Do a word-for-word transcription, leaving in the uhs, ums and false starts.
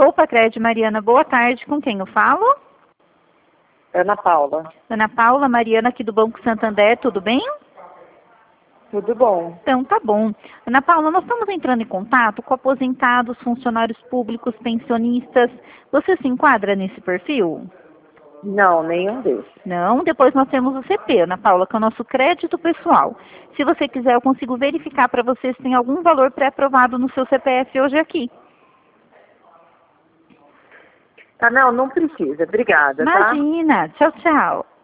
Opa, Crédito Mariana, boa tarde. Com quem eu falo? Ana Paula. Ana Paula, Mariana aqui do Banco Santander, tudo bem? Tudo bom. Então, tá bom. Ana Paula, nós estamos entrando em contato com aposentados, funcionários públicos, pensionistas. Você se enquadra nesse perfil? Não, nenhum desses. Não, depois nós temos o C P, Ana Paula, que é o nosso crédito pessoal. Se você quiser, eu consigo verificar para você se tem algum valor pré-aprovado no seu C P F hoje aqui. Tá, não, não precisa. Obrigada, tá? Imagina. Tchau, tchau.